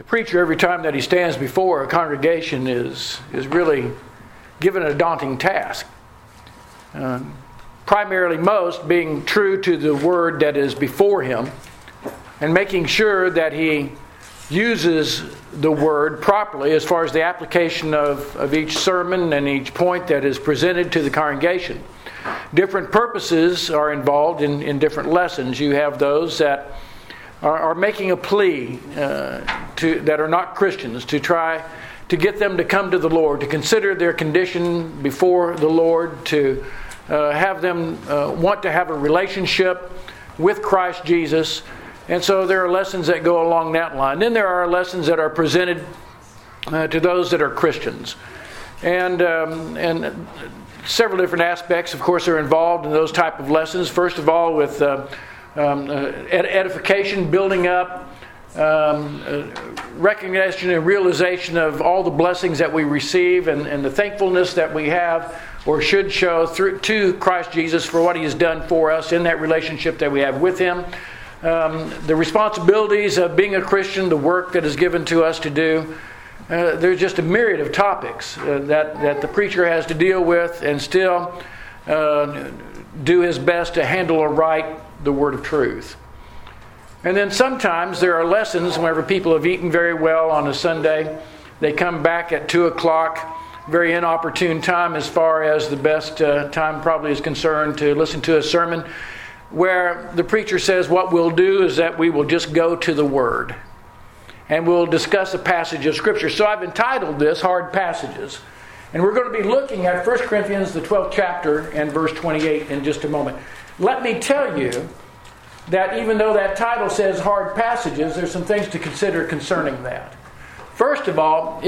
preacher, every time that he stands before a congregation, is really given a daunting task. Primarily most being true to the word that is before him and making sure that he uses the word properly as far as the application of each sermon and each point that is presented to the congregation. Different purposes are involved in different lessons. You have those that are making a plea that are not Christians, to try to get them to come to the Lord, to consider their condition before the Lord, to have them want to have a relationship with Christ Jesus. And so there are lessons that go along that line. Then there are lessons that are presented to those that are Christians. And several different aspects, of course, are involved in those type of lessons. First of all, with edification, building up, recognition and realization of all the blessings that we receive and the thankfulness that we have or should show to Christ Jesus for what He has done for us in that relationship that we have with Him. The responsibilities of being a Christian, the work that is given to us to do. There's just a myriad of topics that the preacher has to deal with and still do his best to handle aright the word of truth. And then sometimes there are lessons whenever people have eaten very well on a Sunday. They come back at 2 o'clock, very inopportune time as far as the best time probably is concerned to listen to a sermon, where the preacher says what we'll do is that we will just go to the Word. And we'll discuss a passage of Scripture. So I've entitled this Hard Passages. And we're going to be looking at 1 Corinthians, the 12th chapter, and verse 28 in just a moment. Let me tell you that even though that title says Hard Passages, there's some things to consider concerning that. First of all,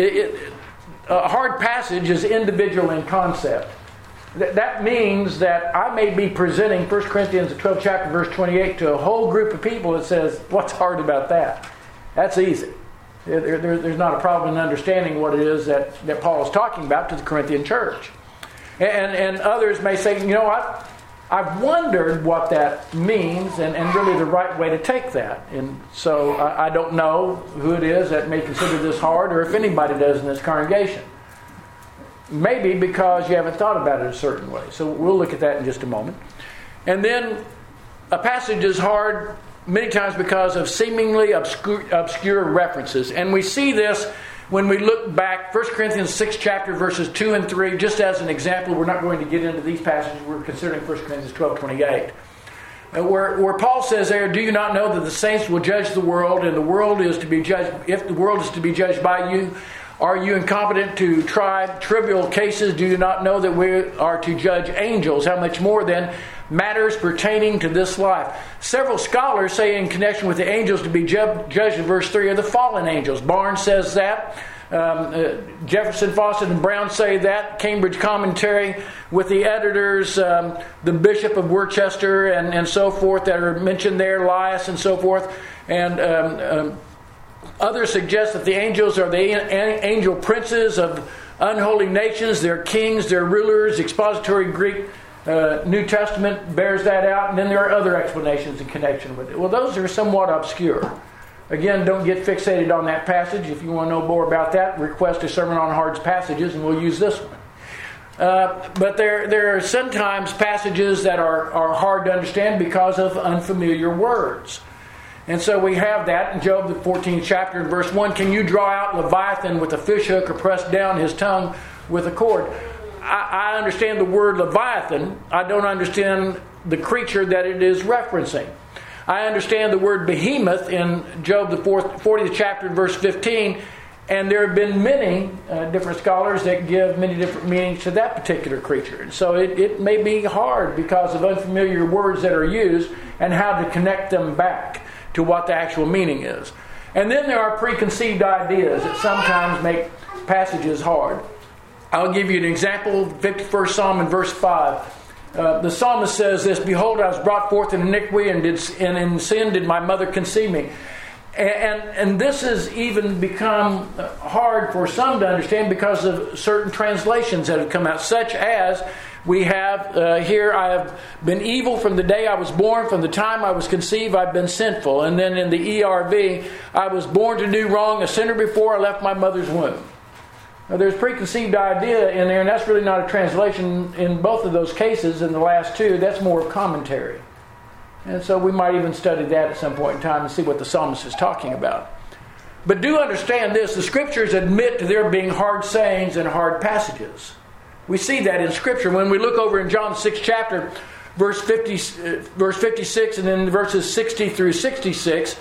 a hard passage is individual in concept. That means that I may be presenting 1 Corinthians, the 12th chapter, verse 28 to a whole group of people that says, what's hard about that? That's easy. There's not a problem in understanding what it is that Paul is talking about to the Corinthian church. And others may say, you know what? I've wondered what that means and really the right way to take that. And so I don't know who it is that may consider this hard or if anybody does in this congregation. Maybe because you haven't thought about it a certain way. So we'll look at that in just a moment. And then a passage is hard many times because of seemingly obscure references. And we see this when we look back, 1 Corinthians 6 chapter verses 2 and 3, just as an example. We're not going to get into these passages. We're considering 1 Corinthians 12:28. Where Paul says there, do you not know that the saints will judge the world, and the world is to be judged, if the world is to be judged by you, are you incompetent to try trivial cases? Do you not know that we are to judge angels? How much more then matters pertaining to this life? Several scholars say in connection with the angels to be judged in verse 3 are the fallen angels. Barnes says that. Jefferson, Fawcett, and Brown say that. Cambridge Commentary with the editors, the Bishop of Worcester and so forth that are mentioned there, Elias and so forth. And others suggest that the angels are the angel princes of unholy nations. They're kings, they're rulers. Expository Greek New Testament bears that out. And then there are other explanations in connection with it. Well, those are somewhat obscure. Again, don't get fixated on that passage. If you want to know more about that, request a sermon on hard passages and we'll use this one. But there are sometimes passages that are hard to understand because of unfamiliar words. And so we have that in Job, the 14th chapter, and verse 1. Can you draw out Leviathan with a fishhook or press down his tongue with a cord? I understand the word Leviathan. I don't understand the creature that it is referencing. I understand the word behemoth in Job, the 40th chapter, verse 15. And there have been many different scholars that give many different meanings to that particular creature. And so it may be hard because of unfamiliar words that are used and how to connect them back to what the actual meaning is. And then there are preconceived ideas that sometimes make passages hard. I'll give you an example, 51st Psalm in verse 5. The psalmist says this, behold, I was brought forth in iniquity, and in sin did my mother conceive me. And this has even become hard for some to understand because of certain translations that have come out, such as We have here, I have been evil from the day I was born, from the time I was conceived, I've been sinful. And then in the ERV, I was born to do wrong, a sinner before I left my mother's womb. Now, there's preconceived idea in there, and that's really not a translation in both of those cases. In the last two, that's more of commentary. And so we might even study that at some point in time and see what the psalmist is talking about. But do understand this, the Scriptures admit to there being hard sayings and hard passages. We see that in Scripture. When we look over in John 6 chapter, verse 56 and then verses 60 through 66,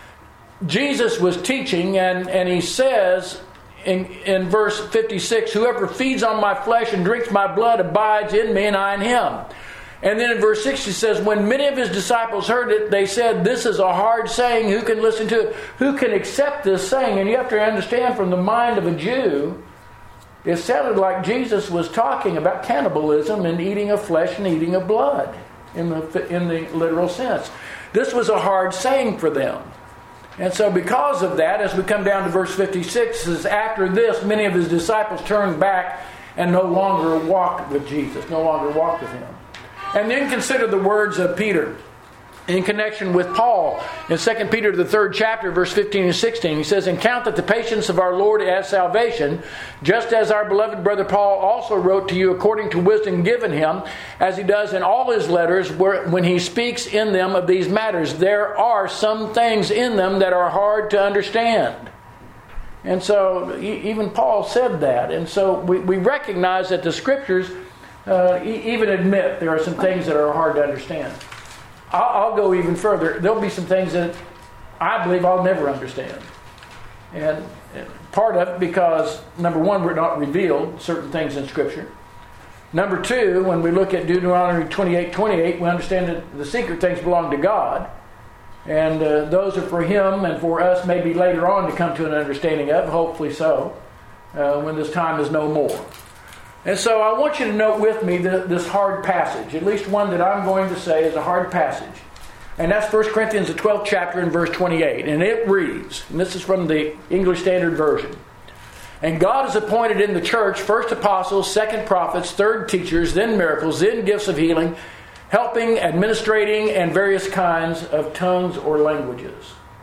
Jesus was teaching and he says in verse 56, whoever feeds on my flesh and drinks my blood abides in me and I in him. And then in verse 60 says, when many of his disciples heard it, they said, this is a hard saying. Who can listen to it? Who can accept this saying? And you have to understand, from the mind of a Jew, it sounded like Jesus was talking about cannibalism and eating of flesh and eating of blood in the literal sense. This was a hard saying for them. And so because of that, as we come down to verse 56, it says, after this, many of his disciples turned back and no longer walked with Jesus, no longer walked with him. And then consider the words of Peter in connection with Paul. In 2 Peter, the 3rd chapter, verse 15 and 16, he says, and count that the patience of our Lord as salvation, just as our beloved brother Paul also wrote to you according to wisdom given him, as he does in all his letters, when he speaks in them of these matters. There are some things in them that are hard to understand. And so even Paul said that. And so we recognize that the Scriptures even admit there are some things that are hard to understand. I'll go even further. There'll be some things that I believe I'll never understand. And part of it because, number one, we're not revealed certain things in Scripture. Number two, when we look at Deuteronomy 28:28, we understand that the secret things belong to God. And those are for Him and for us maybe later on to come to an understanding of, hopefully so, when this time is no more. And so I want you to note with me this hard passage. At least one that I'm going to say is a hard passage. And that's 1 Corinthians, the 12th chapter and verse 28. And it reads, and this is from the English Standard Version, and God has appointed in the church first apostles, second prophets, third teachers, then miracles, then gifts of healing, helping, administrating, and various kinds of tongues or languages.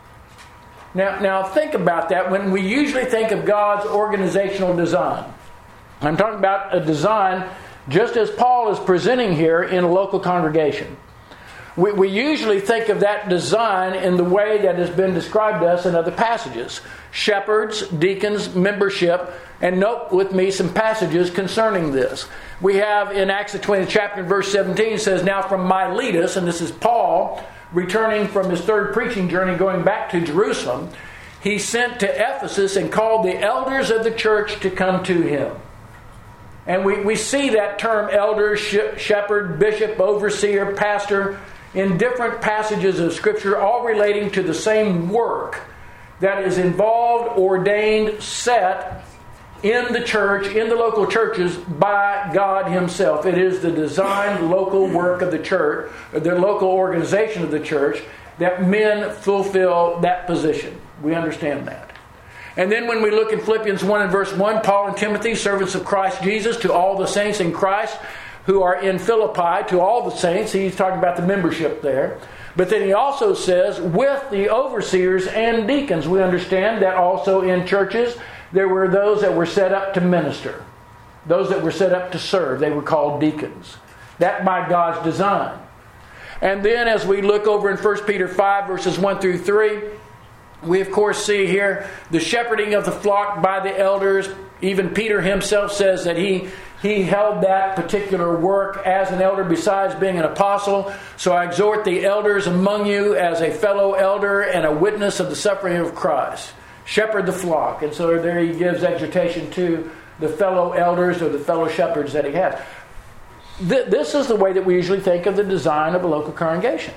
Now think about that when we usually think of God's organizational design. I'm talking about a design just as Paul is presenting here in a local congregation. We usually think of that design in the way that has been described to us in other passages. Shepherds, deacons, membership, and note with me some passages concerning this. We have in Acts the 20th chapter verse 17 says, now from Miletus, and this is Paul returning from his third preaching journey going back to Jerusalem, he sent to Ephesus and called the elders of the church to come to him. And we see that term elder, shepherd, bishop, overseer, pastor in different passages of Scripture, all relating to the same work that is involved, ordained, set in the church, in the local churches by God Himself. It is the designed local work of the church, the local organization of the church, that men fulfill that position. We understand that. And then when we look in Philippians 1 and verse 1, Paul and Timothy, servants of Christ Jesus, to all the saints in Christ who are in Philippi, to all the saints. He's talking about the membership there. But then he also says, with the overseers and deacons. We understand that also in churches there were those that were set up to minister. Those that were set up to serve. They were called deacons. That by God's design. And then as we look over in 1 Peter 5 verses 1 through 3, we of course see here the shepherding of the flock by the elders. Even Peter himself says that he held that particular work as an elder besides being an apostle. So I exhort the elders among you as a fellow elder and a witness of the suffering of Christ. Shepherd the flock. And so there he gives exhortation to the fellow elders or the fellow shepherds that he has. This is the way that we usually think of the design of a local congregation.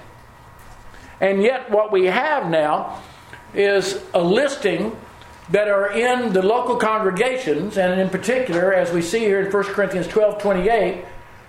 And yet what we have now is a listing that are in the local congregations, and in particular, as we see here in 1 Corinthians 12:28,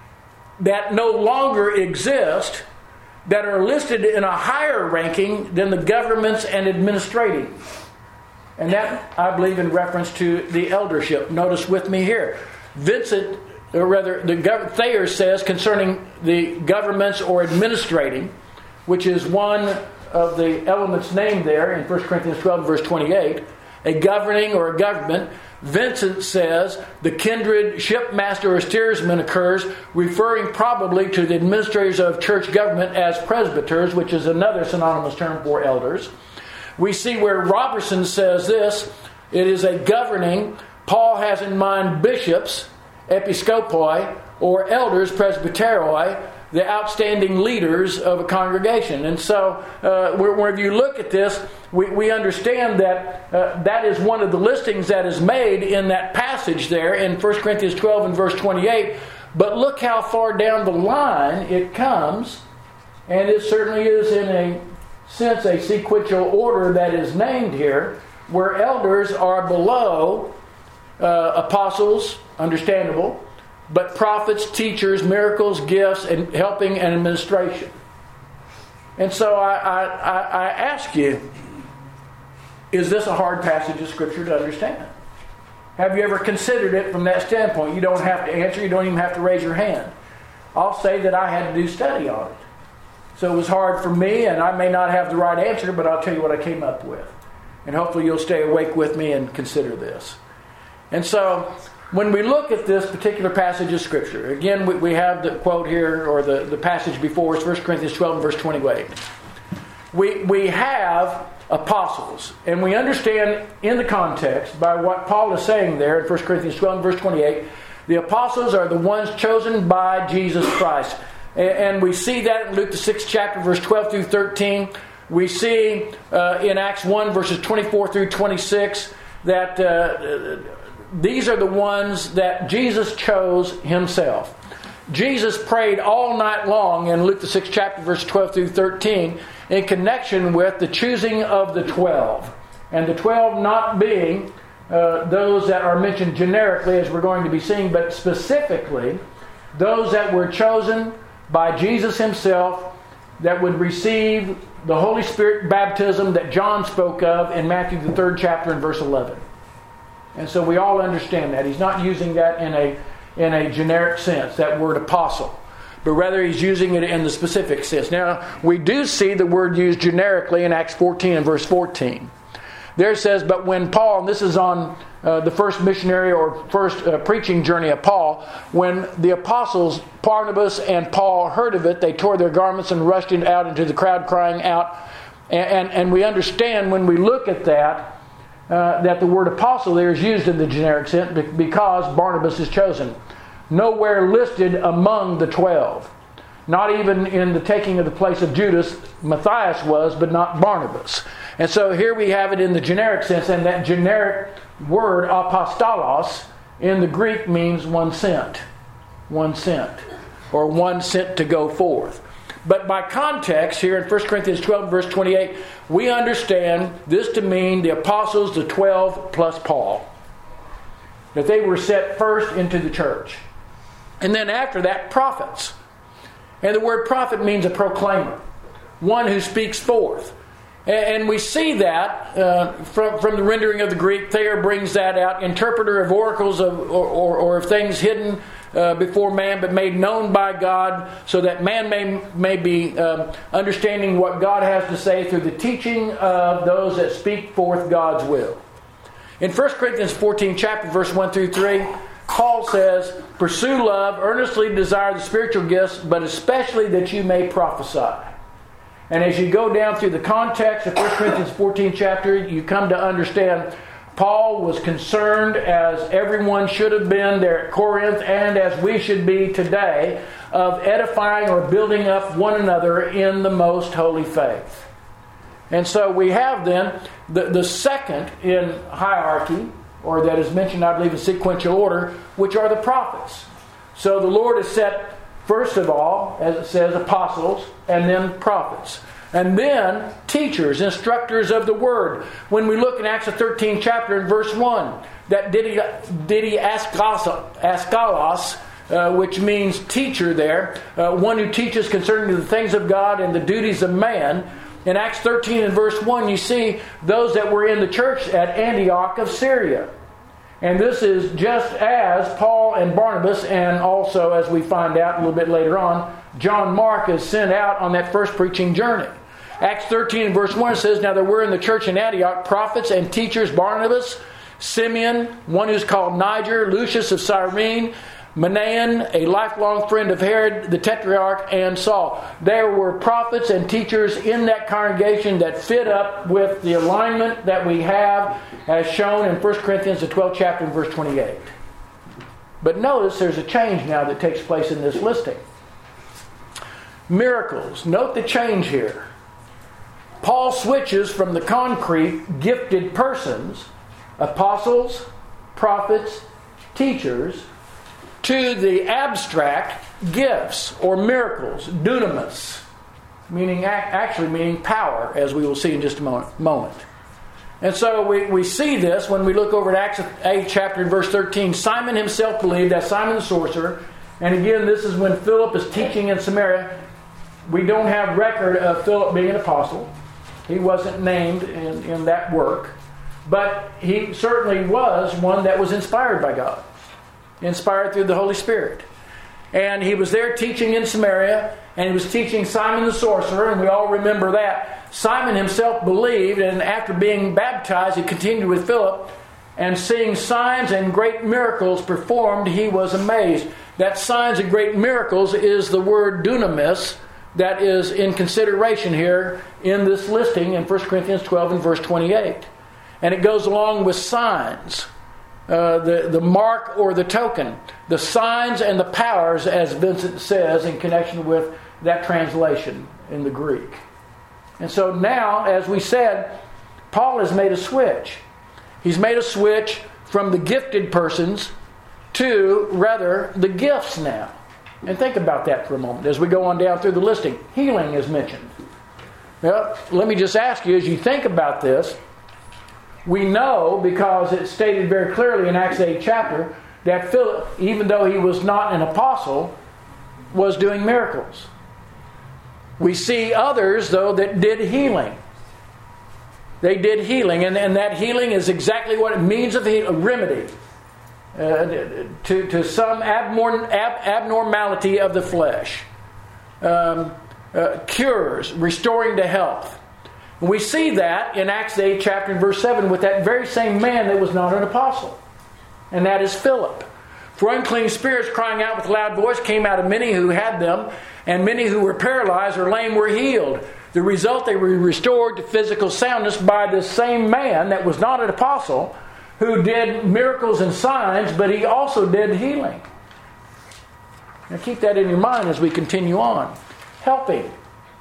that no longer exist, that are listed in a higher ranking than the governments and administrating. And that, I believe, in reference to the eldership. Notice with me here, Vincent or rather, Thayer says concerning the governments or administrating, which is one of the elements named there in 1 Corinthians 12, verse 28, a governing or a government. Vincent says the kindred shipmaster or steersman occurs, referring probably to the administrators of church government as presbyters, which is another synonymous term for elders. We see where Robertson says this, it is a governing. Paul has in mind bishops, episcopoi, or elders, presbyteroi, the outstanding leaders of a congregation. And so, whenever you look at this, we understand that that is one of the listings that is made in that passage there in 1 Corinthians 12 and verse 28. But look how far down the line it comes, and it certainly is in a sense a sequential order that is named here, where elders are below apostles, understandable, but prophets, teachers, miracles, gifts, and helping and administration. And so I ask you, is this a hard passage of Scripture to understand? Have you ever considered it from that standpoint? You don't have to answer. You don't even have to raise your hand. I'll say that I had to do study on it. So it was hard for me, and I may not have the right answer, but I'll tell you what I came up with. And hopefully you'll stay awake with me and consider this. And so, when we look at this particular passage of Scripture, again, we have the quote here, or the passage before us, 1 Corinthians 12 and verse 28. We have apostles, and we understand in the context by what Paul is saying there in 1 Corinthians 12 and verse 28, the apostles are the ones chosen by Jesus Christ. And we see that in Luke the 6th chapter, verse 12 through 13. We see in Acts 1, verses 24 through 26, that these are the ones that Jesus chose himself. Jesus prayed all night long in Luke the 6th chapter, verse 12 through 13, in connection with the choosing of the 12. And the 12 not being those that are mentioned generically, as we're going to be seeing, but specifically those that were chosen by Jesus himself that would receive the Holy Spirit baptism that John spoke of in Matthew the 3rd chapter and verse 11. And so we all understand that. He's not using that in a generic sense, that word apostle. But rather he's using it in the specific sense. Now, we do see the word used generically in Acts 14 and verse 14. There it says, but when Paul, and this is on the first missionary or first preaching journey of Paul, when the apostles Barnabas and Paul heard of it, they tore their garments and rushed out into the crowd crying out. And we understand when we look at that, that the word apostle there is used in the generic sense because Barnabas is chosen. Nowhere listed among the 12. Not even in the taking of the place of Judas, Matthias was, but not Barnabas. And so here we have it in the generic sense, and that generic word, apostolos, in the Greek means one sent. One sent. Or one sent to go forth. But by context, here in 1 Corinthians 12, verse 28, we understand this to mean the apostles, the 12 plus Paul. That they were set first into the church. And then after that, prophets. And the word prophet means a proclaimer. One who speaks forth. And we see that from the rendering of the Greek. Thayer brings that out. Interpreter of oracles or of things hidden before man, but made known by God, so that man may be understanding what God has to say through the teaching of those that speak forth God's will. In 1 Corinthians 14 chapter, verse 1 through 3, Paul says, pursue love, earnestly desire the spiritual gifts, but especially that you may prophesy. And as you go down through the context of 1 Corinthians 14 chapter, you come to understand Paul was concerned, as everyone should have been there at Corinth, and as we should be today, of edifying or building up one another in the most holy faith. And so we have then the second in hierarchy, or that is mentioned, I believe, in sequential order, which are the prophets. So the Lord has set, first of all, as it says, apostles, and then prophets. And then teachers, instructors of the Word. When we look in Acts the 13th chapter in verse 1, that didaskalos, which means teacher there, one who teaches concerning the things of God and the duties of man. In Acts 13 and verse 1, you see those that were in the church at Antioch of Syria. And this is just as Paul and Barnabas, and also, as we find out a little bit later on, John Mark is sent out on that first preaching journey. Acts 13 and verse 1 says, "Now there were in the church in Antioch prophets and teachers, Barnabas, Simeon, one who's called Niger, Lucius of Cyrene, Manaen, a lifelong friend of Herod the Tetrarch, and Saul." There were prophets and teachers in that congregation that fit up with the alignment that we have as shown in 1 Corinthians the 12th chapter and verse 28. But notice there's a change now that takes place in this listing. Miracles. Note the change here. Paul switches from the concrete gifted persons, apostles, prophets, teachers, to the abstract gifts or miracles, dunamis, actually meaning power, as we will see in just a moment. And so we see this when we look over at Acts 8 chapter and verse 13. Simon himself believed, that's Simon the sorcerer. And again, this is when Philip is teaching in Samaria. We don't have record of Philip being an apostle. He wasn't named in that work. But he certainly was one that was inspired by God. Inspired through the Holy Spirit. And he was there teaching in Samaria, and he was teaching Simon the sorcerer, and we all remember that. Simon himself believed, and after being baptized, he continued with Philip, and seeing signs and great miracles performed, he was amazed. That signs and great miracles is the word dunamis that is in consideration here in this listing in 1 Corinthians 12 and verse 28. And it goes along with signs. The mark or the token, the signs and the powers, as Vincent says in connection with that translation in the Greek. And so now, as we said, Paul has made a switch. He's made a switch from the gifted persons to, rather, the gifts now. And think about that for a moment as we go on down through the listing. Healing is mentioned. Well, let me just ask you, as you think about this, we know, because it's stated very clearly in Acts 8 chapter, that Philip, even though he was not an apostle, was doing miracles. We see others, though, that did healing. They did healing, and that healing is exactly what it means of a remedy to some abnormality of the flesh. Cures, restoring to health. We see that in Acts 8 chapter and verse 7 with that very same man that was not an apostle. And that is Philip. For unclean spirits crying out with a loud voice came out of many who had them, and many who were paralyzed or lame were healed. The result, they were restored to physical soundness by this same man that was not an apostle, who did miracles and signs, but he also did healing. Now keep that in your mind as we continue on. Helping.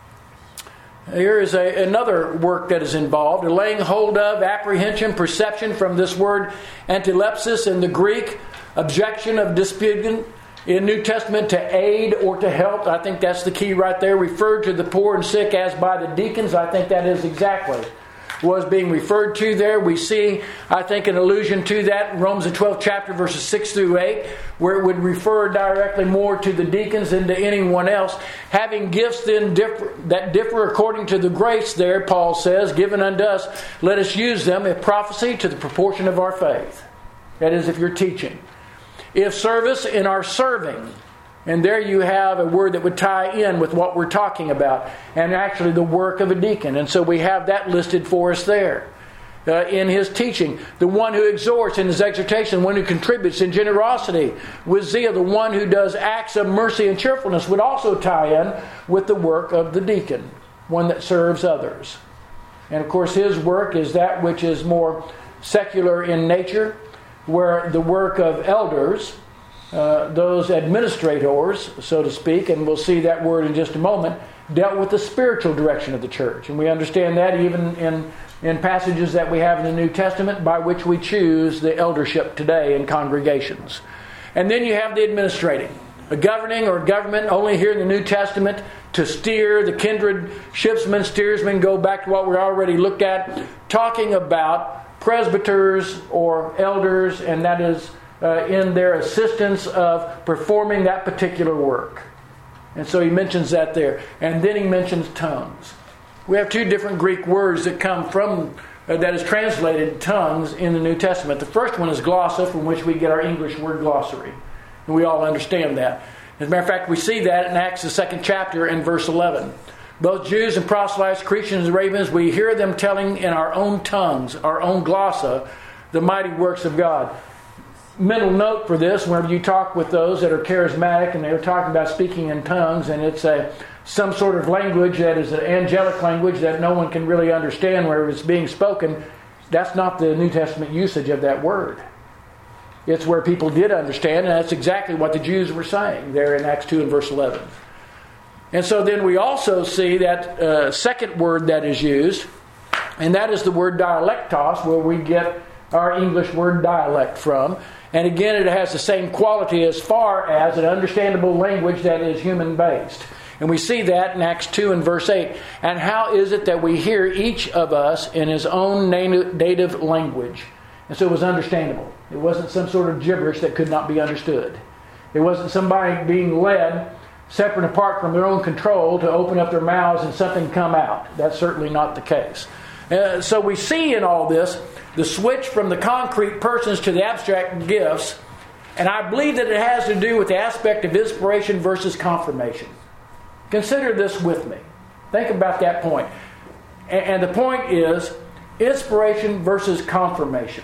Here is another work that is involved. A laying hold of, apprehension, perception from this word antilepsis in the Greek. Objection of disputant. In New Testament, to aid or to help. I think that's the key right there. Referred to the poor and sick as by the deacons. I think that is exactly was being referred to there. We see, I think, an allusion to that in Romans the 12th chapter, verses 6 through 8, where it would refer directly more to the deacons than to anyone else. Having gifts then that differ according to the grace there, Paul says, given unto us, let us use them, if prophecy, to the proportion of our faith. That is, if you're teaching. If service, in our serving. And there you have a word that would tie in with what we're talking about. And actually the work of a deacon. And so we have that listed for us there. In his teaching. The one who exhorts in his exhortation. The one who contributes in generosity. With zeal. The one who does acts of mercy and cheerfulness would also tie in with the work of the deacon. One that serves others. And of course his work is that which is more secular in nature. Where the work of elders, those administrators, so to speak, and we'll see that word in just a moment, dealt with the spiritual direction of the church. And we understand that even in passages that we have in the New Testament by which we choose the eldership today in congregations. And then you have the administrating. A governing or government only here in the New Testament to steer the kindred shipsmen, steersmen, go back to what we already looked at, talking about presbyters or elders, and that is in their assistance of performing that particular work. And so he mentions that there. And then he mentions tongues. We have two different Greek words that come from, that is translated tongues in the New Testament. The first one is glossa, from which we get our English word glossary. And we all understand that. As a matter of fact, we see that in Acts, the 2nd chapter, and verse 11. Both Jews and proselytes, Cretians and Arabians, we hear them telling in our own tongues, our own glossa, the mighty works of God. Mental note for this, whenever you talk with those that are charismatic and they're talking about speaking in tongues, and it's some sort of language that is an angelic language that no one can really understand where it's being spoken, that's not the New Testament usage of that word. It's where people did understand, and that's exactly what the Jews were saying there in Acts 2 and verse 11. And so then we also see that second word that is used, and that is the word dialectos, where we get our English word dialect from. And again, it has the same quality as far as an understandable language that is human-based. And we see that in Acts 2 and verse 8. And how is it that we hear each of us in his own native language? And so it was understandable. It wasn't some sort of gibberish that could not be understood. It wasn't somebody being led separate and apart from their own control to open up their mouths and something come out. That's certainly not the case. So we see in all this the switch from the concrete persons to the abstract gifts, and I believe that it has to do with the aspect of inspiration versus confirmation. Consider this with me. Think about that point. And the point is inspiration versus confirmation.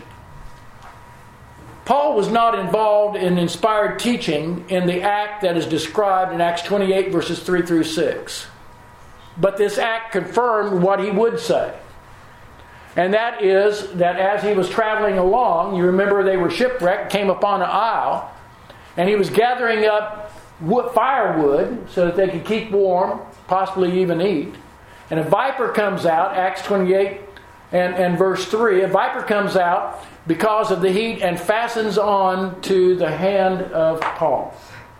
Paul was not involved in inspired teaching in the act that is described in Acts 28 verses 3 through 6. But this act confirmed what he would say. And that is that as he was traveling along, you remember they were shipwrecked, came upon an isle, and he was gathering up firewood so that they could keep warm, possibly even eat. And a viper comes out, Acts 28 and verse 3, a viper comes out because of the heat and fastens on to the hand of Paul.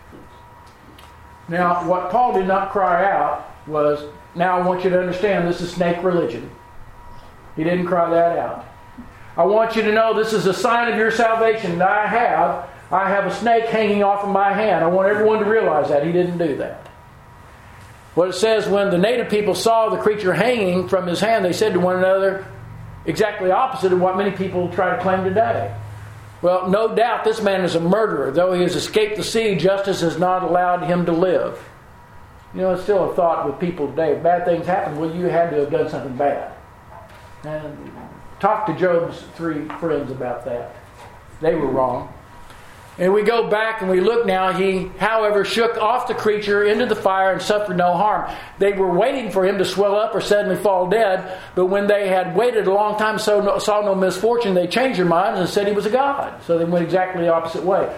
Now, what Paul did not cry out was, now I want you to understand this is snake religion. He didn't cry that out. I want you to know this is a sign of your salvation that I have a snake hanging off of my hand. I want everyone to realize that. He didn't do that. What it says, when the native people saw the creature hanging from his hand, they said to one another, exactly opposite of what many people try to claim today. Well, no doubt this man is a murderer. Though he has escaped the sea, justice has not allowed him to live. You know, it's still a thought with people today. If bad things happen, well, you had to have done something bad. And talk to Job's 3 friends about that. They were wrong. And we go back and we look now. He, however, shook off the creature into the fire and suffered no harm. They were waiting for him to swell up or suddenly fall dead. But when they had waited a long time, saw no misfortune, they changed their minds and said he was a god. So they went exactly the opposite way.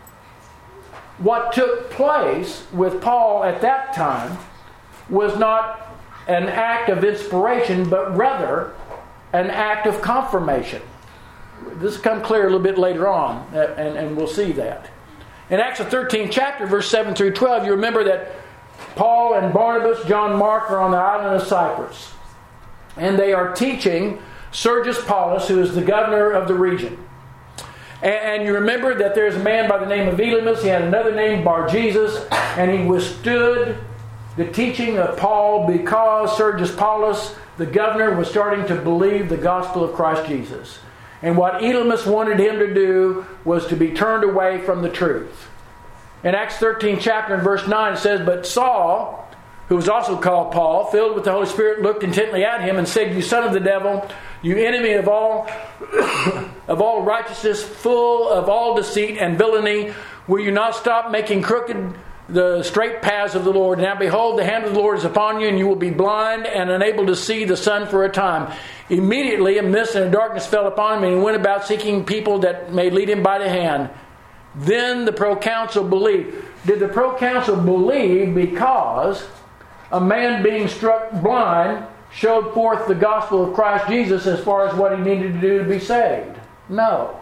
What took place with Paul at that time was not an act of inspiration, but rather an act of confirmation. This will come clear a little bit later on, and we'll see that. In Acts the 13th chapter, verse 7 through 12, you remember that Paul and Barnabas, John Mark, are on the island of Cyprus. And they are teaching Sergius Paulus, who is the governor of the region. And you remember that there's a man by the name of Elymas. He had another name, Bar-Jesus, and he withstood the teaching of Paul because Sergius Paulus, the governor, was starting to believe the gospel of Christ Jesus. And what Elymas wanted him to do was to be turned away from the truth. In Acts 13 chapter and verse 9 it says, but Saul, who was also called Paul, filled with the Holy Spirit, looked intently at him and said, you son of the devil, you enemy of all of all righteousness, full of all deceit and villainy, will you not stop making crooked the straight paths of the Lord? Now behold, the hand of the Lord is upon you, and you will be blind and unable to see the sun for a time. Immediately a mist and a darkness fell upon him, and he went about seeking people that may lead him by the hand. Then the proconsul believed. Did the proconsul believe because a man being struck blind showed forth the gospel of Christ Jesus as far as what he needed to do to be saved? No.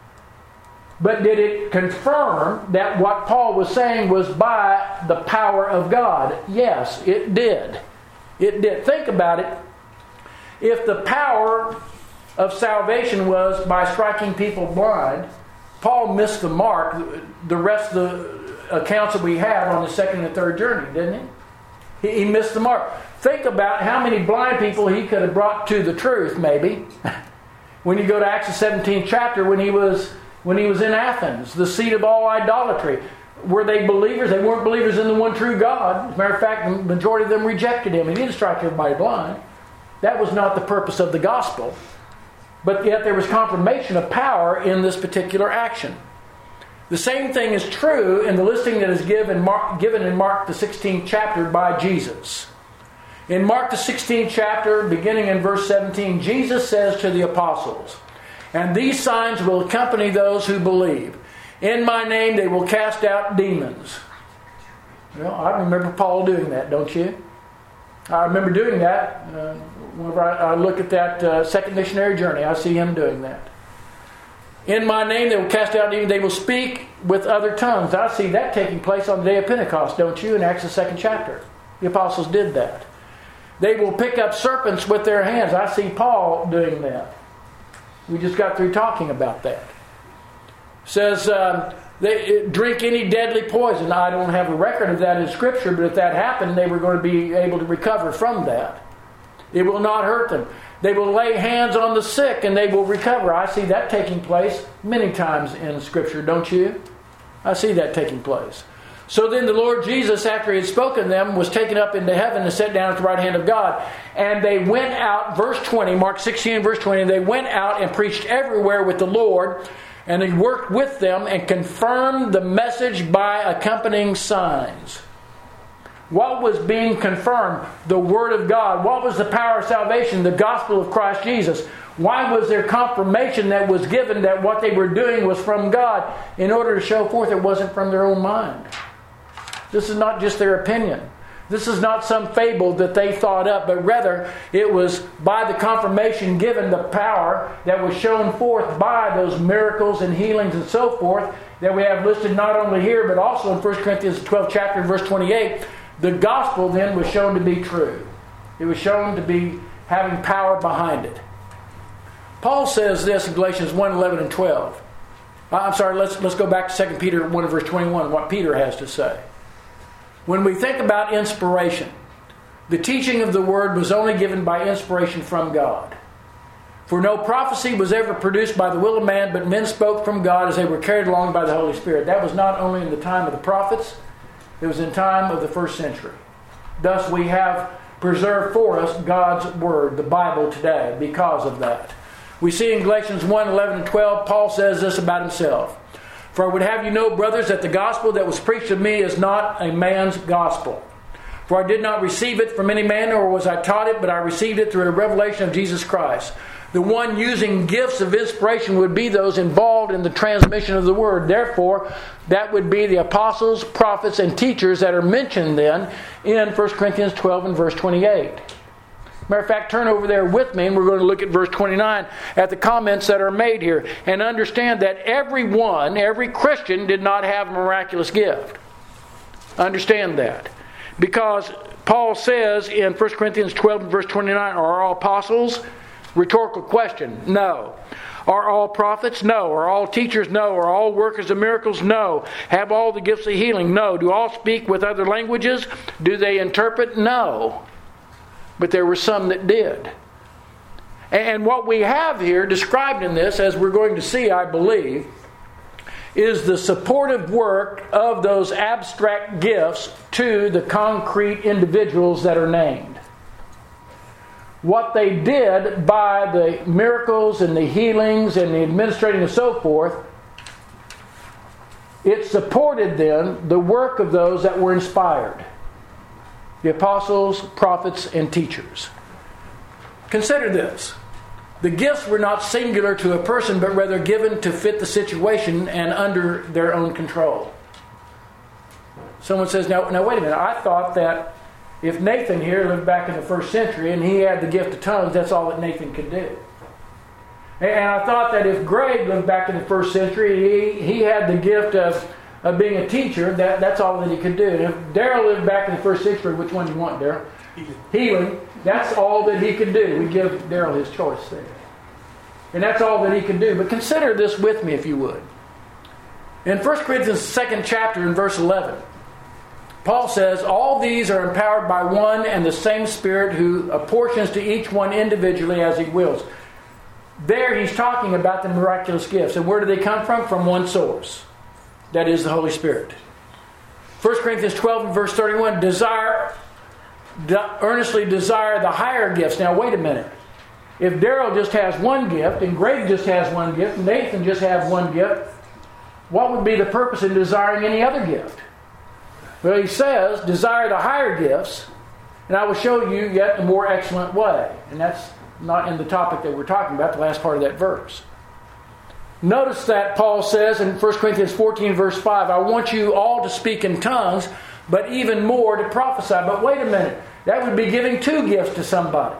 But did it confirm that what Paul was saying was by the power of God? Yes, it did. It did. Think about it. If the power of salvation was by striking people blind, Paul missed the mark the rest of the accounts that we have on the second and third journey, didn't he? He missed the mark. Think about how many blind people he could have brought to the truth, maybe. When you go to Acts the 17th chapter, when he was in Athens, the seat of all idolatry. Were they believers? They weren't believers in the one true God. As a matter of fact, the majority of them rejected him. He didn't strike everybody blind. That was not the purpose of the gospel. But yet there was confirmation of power in this particular action. The same thing is true in the listing that is given in Mark the 16th chapter by Jesus. In Mark the 16th chapter, beginning in verse 17, Jesus says to the apostles, "And these signs will accompany those who believe. In my name they will cast out demons." Well, I remember Paul doing that, don't you? I remember doing that. Whenever I look at that second missionary journey, I see him doing that. In my name they will cast out demons. They will speak with other tongues. I see that taking place on the day of Pentecost, don't you? In Acts the 2nd chapter. The apostles did that. They will pick up serpents with their hands. I see Paul doing that. We just got through talking about that. Says they drink any deadly poison. I don't have a record of that in Scripture, but if that happened, they were going to be able to recover from that. It will not hurt them. They will lay hands on the sick and they will recover. I see that taking place many times in Scripture, don't you? I see that taking place. So then the Lord Jesus, after he had spoken to them, was taken up into heaven and sat down at the right hand of God. And they went out, verse 20, Mark 16, verse 20, they went out and preached everywhere with the Lord. And he worked with them and confirmed the message by accompanying signs. What was being confirmed? The Word of God. What was the power of salvation? The gospel of Christ Jesus. Why was there confirmation that was given that what they were doing was from God? In order to show forth it wasn't from their own mind. This is not just their opinion. This is not some fable that they thought up, but rather it was by the confirmation given, the power that was shown forth by those miracles and healings and so forth that we have listed not only here but also in 1 Corinthians 12 chapter verse 28. The gospel then was shown to be true. It was shown to be having power behind it. Paul says this in Galatians 1, 11 and 12. I'm sorry, let's go back to 2 Peter 1 verse 21, what Peter has to say. When we think about inspiration, the teaching of the Word was only given by inspiration from God. For no prophecy was ever produced by the will of man, but men spoke from God as they were carried along by the Holy Spirit. That was not only in the time of the prophets, it was in time of the first century. Thus we have preserved for us God's Word, the Bible today, because of that. We see in Galatians 1, 11 and 12, Paul says this about himself. "For I would have you know, brothers, that the gospel that was preached of me is not a man's gospel. For I did not receive it from any man, nor was I taught it, but I received it through the revelation of Jesus Christ." The one using gifts of inspiration would be those involved in the transmission of the Word. Therefore, that would be the apostles, prophets, and teachers that are mentioned then in 1 Corinthians 12 and verse 28. Matter of fact, turn over there with me and we're going to look at verse 29 at the comments that are made here and understand that every Christian did not have a miraculous gift. Understand that. Because Paul says in 1 Corinthians 12 and verse 29, are all apostles? Rhetorical question. No. Are all prophets? No. Are all teachers? No. Are all workers of miracles? No. Have all the gifts of healing? No. Do all speak with other languages? Do they interpret? No. But there were some that did. And what we have here described in this, as we're going to see, I believe, is the supportive work of those abstract gifts to the concrete individuals that are named. What they did by the miracles and the healings and the administrating and so forth, it supported then the work of those that were inspired. The apostles, prophets, and teachers. Consider this. The gifts were not singular to a person, but rather given to fit the situation and under their own control. Someone says, now wait a minute, I thought that if Nathan here lived back in the first century and he had the gift of tongues, that's all that Nathan could do. And I thought that if Greg lived back in the first century, he had the gift of being a teacher, that's all that he could do. And if Daryl lived back in the first century, which one do you want, Daryl? Healing. That's all that he could do. We give Daryl his choice there. And that's all that he could do. But consider this with me, if you would. In 1 Corinthians 2nd chapter in verse 11, Paul says, all these are empowered by one and the same Spirit who apportions to each one individually as He wills. There he's talking about the miraculous gifts. And where do they come from? From one source. That is the Holy Spirit. 1 Corinthians 12 and verse 31, earnestly desire the higher gifts. Now wait a minute. If Daryl just has one gift, and Greg just has one gift, and Nathan just has one gift, what would be the purpose in desiring any other gift? Well, he says, desire the higher gifts, and I will show you yet a more excellent way. And that's not in the topic that we're talking about, the last part of that verse. Notice that Paul says in 1 Corinthians 14 verse 5, I want you all to speak in tongues, but even more to prophesy. But wait a minute, that would be giving two gifts to somebody.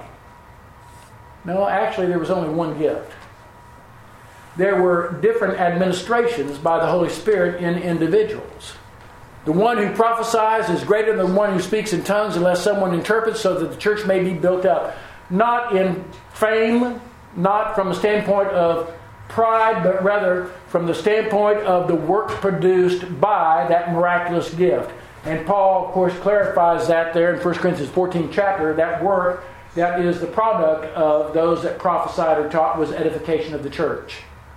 No, actually there was only one gift. There were different administrations by the Holy Spirit in individuals. The one who prophesies is greater than the one who speaks in tongues unless someone interprets, so that the church may be built up. Not in fame, not from a standpoint of pride, but rather from the standpoint of the work produced by that miraculous gift. And Paul, of course, clarifies that there in 1 Corinthians 14 chapter. That work that is the product of those that prophesied or taught was edification of the church.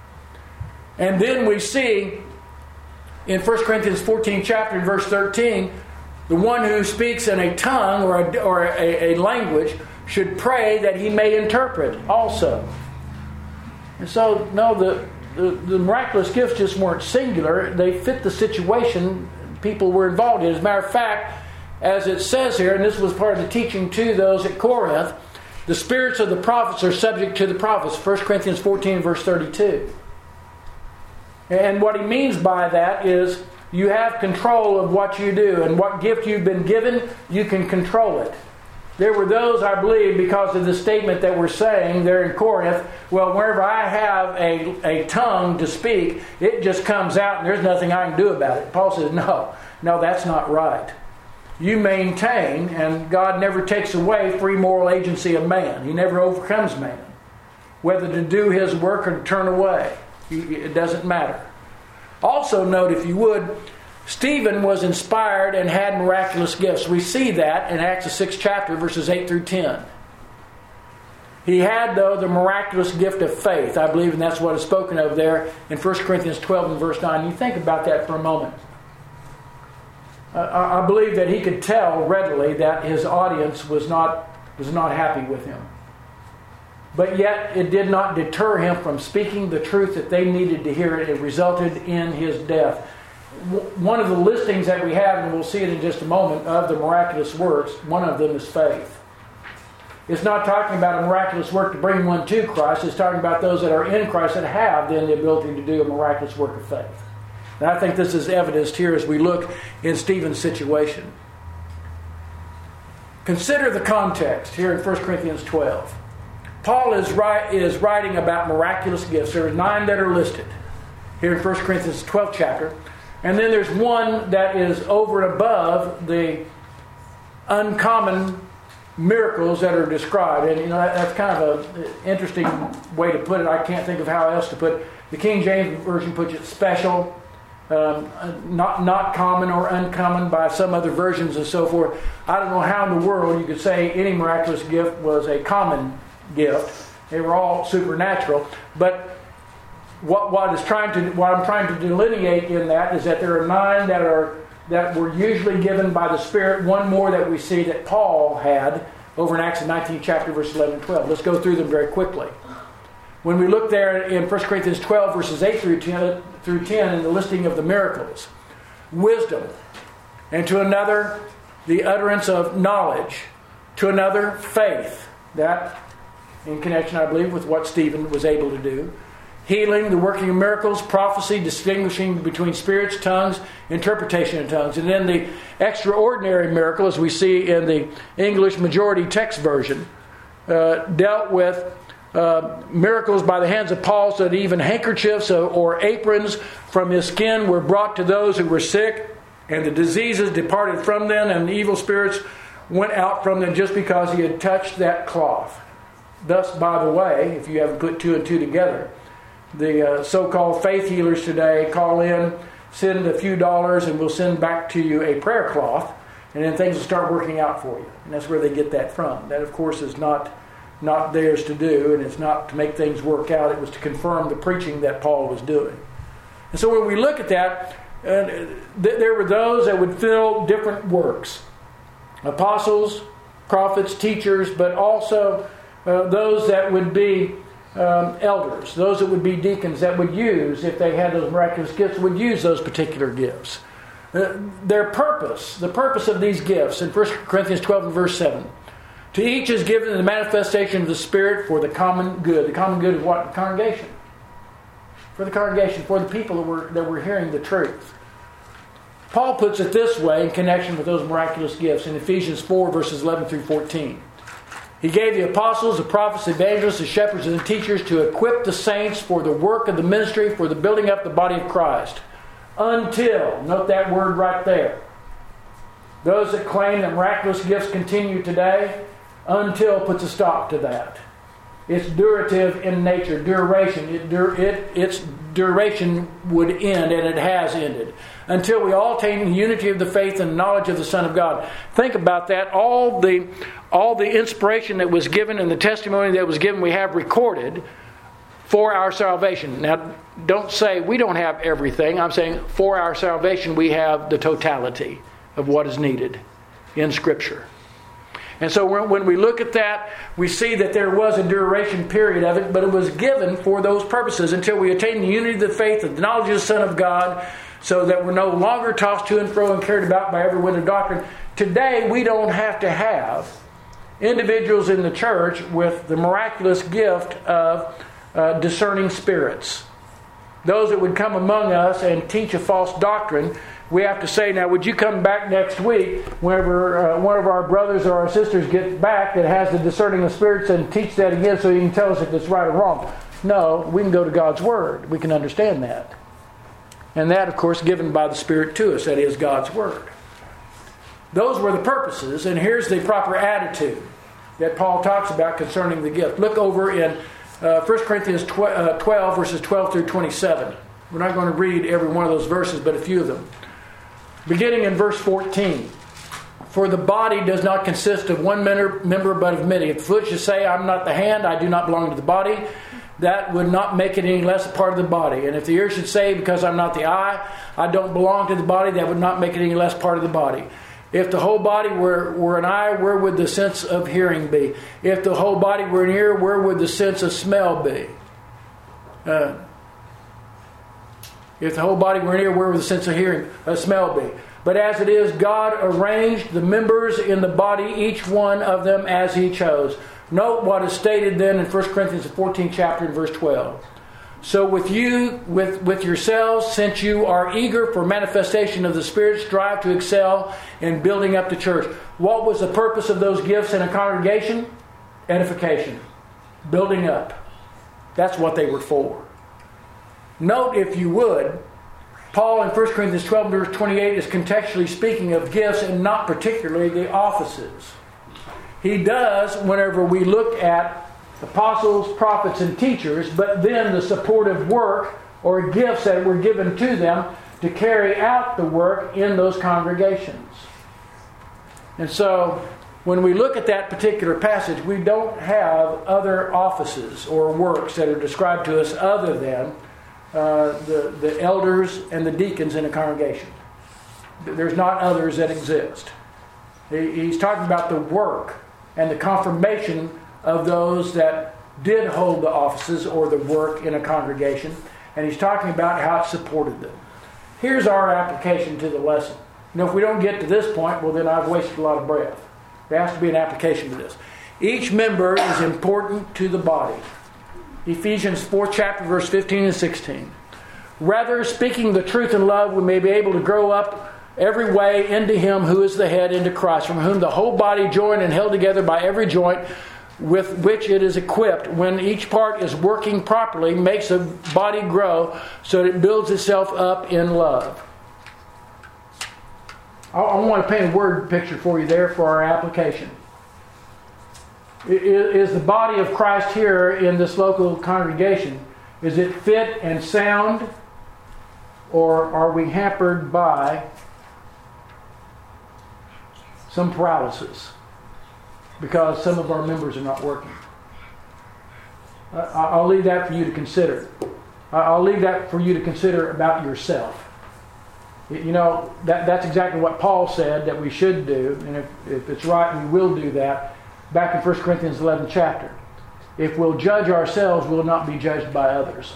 And then we see in 1 Corinthians 14 chapter in verse 13, the one who speaks in a tongue or a language should pray that he may interpret also. And so, no, the miraculous gifts just weren't singular. They fit the situation people were involved in. As a matter of fact, as it says here, and this was part of the teaching to those at Corinth, the spirits of the prophets are subject to the prophets. 1 Corinthians 14 verse 32. And what he means by that is you have control of what you do, and what gift you've been given, you can control it. There were those, I believe, because of the statement that we're saying there in Corinth, well, wherever I have a tongue to speak, it just comes out and there's nothing I can do about it. Paul says, no, that's not right. You maintain, and God never takes away free moral agency of man. He never overcomes man. Whether to do his work or to turn away, it doesn't matter. Also note, if you would, Stephen was inspired and had miraculous gifts. We see that in Acts the 6th chapter, verses 8 through 10. He had, though, the miraculous gift of faith, I believe, and that's what is spoken of there in 1 Corinthians 12 and verse 9. You think about that for a moment. I believe that he could tell readily that his audience was not happy with him. But yet it did not deter him from speaking the truth that they needed to hear. It resulted in his death. One of the listings that we have, and we'll see it in just a moment, of the miraculous works, one of them is faith. It's not talking about a miraculous work to bring one to Christ. It's talking about those that are in Christ that have then the ability to do a miraculous work of faith. And I think this is evidenced here as we look in Stephen's situation. Consider the context here in 1 Corinthians 12. Paul is writing about miraculous gifts. There are 9 that are listed here in 1 Corinthians 12th chapter. And then there's one that is over and above the uncommon miracles that are described. And that's kind of an interesting way to put it. I can't think of how else to put it. The King James Version puts it special, not common or uncommon by some other versions and so forth. I don't know how in the world you could say any miraculous gift was a common gift. They were all supernatural. But what I'm trying to delineate in that is that there are 9 that were usually given by the Spirit. One more that we see that Paul had over in Acts 19 chapter verse 11 and 12. Let's go through them very quickly. When we look there in 1 Corinthians 12 verses 8 through 10 in the listing of the miracles, wisdom, and to another the utterance of knowledge, to another faith, that in connection, I believe, with what Stephen was able to do. Healing, the working of miracles, prophecy, distinguishing between spirits, tongues, interpretation of tongues. And then the extraordinary miracle, as we see in the English majority text version, dealt with miracles by the hands of Paul, so that even handkerchiefs or aprons from his skin were brought to those who were sick, and the diseases departed from them, and the evil spirits went out from them just because he had touched that cloth. Thus, by the way, if you haven't put 2 and 2 together, the so-called faith healers today call in send a few dollars and we'll send back to you a prayer cloth, and then things will start working out for you. And that's where they get that from. That, of course, is not theirs to do, and it's not to make things work out. It was to confirm the preaching that Paul was doing. And so when we look at that, there were those that would fill different works. Apostles, prophets, teachers, but also those that would be elders, those that would be deacons that would use, if they had those miraculous gifts, would use those particular gifts. Their purpose, the purpose of these gifts, in 1 Corinthians 12 and verse 7, to each is given the manifestation of the Spirit for the common good. The common good of what? The congregation. For the congregation, for the people that were hearing the truth. Paul puts it this way in connection with those miraculous gifts in Ephesians 4 verses 11 through 14. He gave the apostles, the prophets, the evangelists, the shepherds, and the teachers to equip the saints for the work of the ministry, for the building up the body of Christ. Until, note that word right there. Those that claim that miraculous gifts continue today, until puts a stop to that. It's durative in nature, duration. Its duration would end, and it has ended. Until we all attain the unity of the faith and knowledge of the Son of God. Think about that. All the inspiration that was given and the testimony that was given, we have recorded for our salvation. Now, don't say we don't have everything. I'm saying for our salvation, we have the totality of what is needed in Scripture. And so when we look at that, we see that there was a duration period of it, but it was given for those purposes until we attain the unity of the faith and the knowledge of the Son of God, so that we're no longer tossed to and fro and carried about by every wind of doctrine. Today, we don't have to have individuals in the church with the miraculous gift of discerning spirits. Those that would come among us and teach a false doctrine, we have to say, now, would you come back next week whenever one of our brothers or our sisters gets back that has the discerning of spirits and teach that again so you can tell us if it's right or wrong? No, we can go to God's Word. We can understand that. And that, of course, given by the Spirit to us. That is God's Word. Those were the purposes, and here's the proper attitude that Paul talks about concerning the gift. Look over in 1 Corinthians 12, verses 12 through 27. We're not going to read every one of those verses, but a few of them. Beginning in verse 14. For the body does not consist of one member, but of many. If the foot should say, I'm not the hand, I do not belong to the body, that would not make it any less a part of the body. And if the ear should say, because I'm not the eye, I don't belong to the body, that would not make it any less part of the body. If the whole body were an eye, where would the sense of hearing be? If the whole body were an ear, where would the sense of smell be? If the whole body were an ear, where would the sense of smell be? But as it is, God arranged the members in the body, each one of them as He chose. Note what is stated then in 1 Corinthians, the 14th chapter, and verse 12. So with yourselves, since you are eager for manifestation of the Spirit, strive to excel in building up the church. What was the purpose of those gifts in a congregation? Edification. Building up. That's what they were for. Note, if you would, Paul in 1 Corinthians 12, verse 28 is contextually speaking of gifts and not particularly the offices. He does whenever we look at apostles, prophets, and teachers, but then the supportive work or gifts that were given to them to carry out the work in those congregations. And so, when we look at that particular passage, we don't have other offices or works that are described to us other than the elders and the deacons in a congregation. There's not others that exist. He's talking about the work and the confirmation of those that did hold the offices or the work in a congregation. And he's talking about how it supported them. Here's our application to the lesson. If we don't get to this point, well, then I've wasted a lot of breath. There has to be an application to this. Each member is important to the body. Ephesians 4th chapter, verse 15 and 16. Rather, speaking the truth in love, we may be able to grow up every way into Him who is the head, into Christ, from whom the whole body, joined and held together by every joint with which it is equipped, when each part is working properly, makes the body grow so that it builds itself up in love. I want to paint a word picture for you there for our application. Is the body of Christ here in this local congregation, is it fit and sound? Or are we hampered by some paralysis because some of our members are not working? I'll leave that for you to consider. I'll leave that for you to consider about yourself. You know, that's exactly what Paul said that we should do, and if it's right, we will do that, back in 1 Corinthians 11 chapter. If we'll judge ourselves, we'll not be judged by others.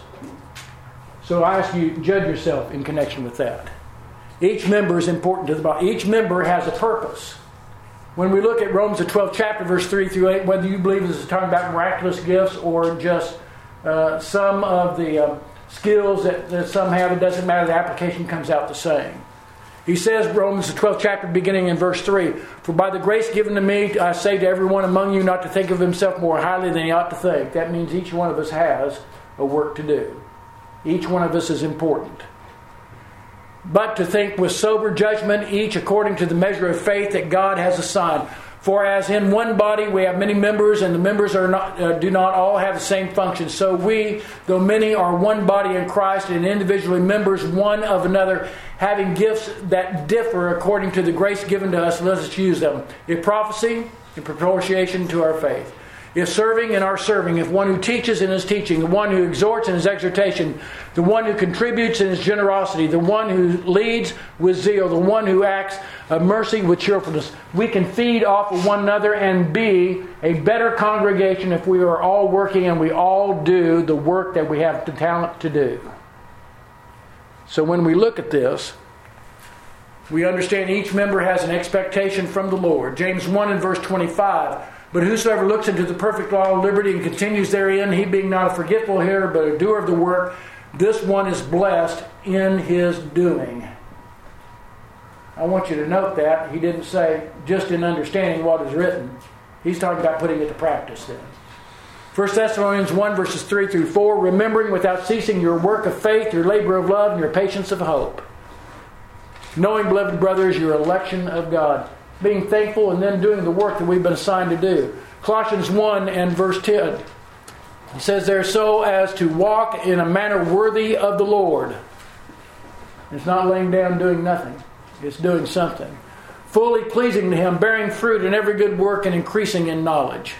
So I ask you, judge yourself in connection with that. Each member is important to the body. Each member has a purpose. When we look at Romans the 12th chapter, verse 3 through 8, whether you believe this is talking about miraculous gifts or just some of the skills that some have, it doesn't matter. The application comes out the same. He says, Romans the 12th chapter, beginning in verse 3, "For by the grace given to me, I say to everyone among you not to think of himself more highly than he ought to think." That means each one of us has a work to do. Each one of us is important. "But to think with sober judgment, each according to the measure of faith that God has assigned. For as in one body we have many members, and the members do not all have the same function. So we, though many, are one body in Christ, and individually members one of another, having gifts that differ according to the grace given to us. Let us use them. If prophecy, in proportion to our faith. If serving, in our serving. If one who teaches, in his teaching. The one who exhorts, in his exhortation. The one who contributes, in his generosity. The one who leads, with zeal. The one who acts of mercy, with cheerfulness. We can feed off of one another and be a better congregation if we are all working and we all do the work that we have the talent to do. So when we look at this, we understand each member has an expectation from the Lord. James 1 and verse 25. "But whosoever looks into the perfect law of liberty and continues therein, he being not a forgetful hearer, but a doer of the work, this one is blessed in his doing." I want you to note that. He didn't say just in understanding what is written. He's talking about putting it to practice then. 1 Thessalonians 1 verses 3 through 4, "Remembering without ceasing your work of faith, your labor of love, and your patience of hope. Knowing, beloved brothers, your election of God." Being thankful and then doing the work that we've been assigned to do. Colossians 1 and verse 10. He says there, "So as to walk in a manner worthy of the Lord." It's not laying down doing nothing. It's doing something. "Fully pleasing to Him, bearing fruit in every good work and increasing in knowledge."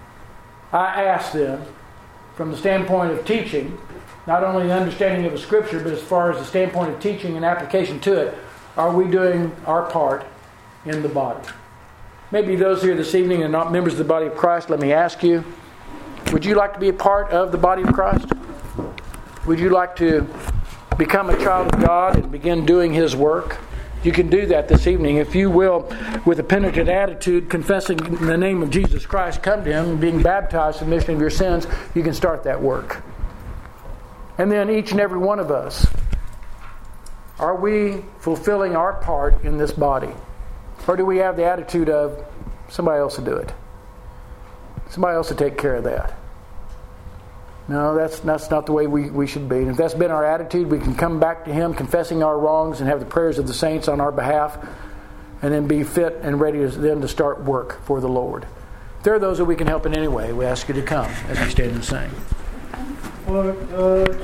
I ask them, from the standpoint of teaching, not only the understanding of the Scripture, but as far as the standpoint of teaching and application to it, are we doing our part in the body? Maybe those here this evening are not members of the body of Christ. Let me ask you, would you like to be a part of the body of Christ? Would you like to become a child of God and begin doing His work? You can do that this evening if you will, with a penitent attitude, confessing in the name of Jesus Christ, come to Him and being baptized in the remission of your sins. You can start that work. And then each and every one of us, are we fulfilling our part in this body? Or do we have the attitude of, somebody else will do it? Somebody else will take care of that. No, that's not the way we should be. And if that's been our attitude, we can come back to Him confessing our wrongs and have the prayers of the saints on our behalf, and then be fit and ready then to start work for the Lord. If there are those that we can help in any way, we ask you to come as we stand and sing. What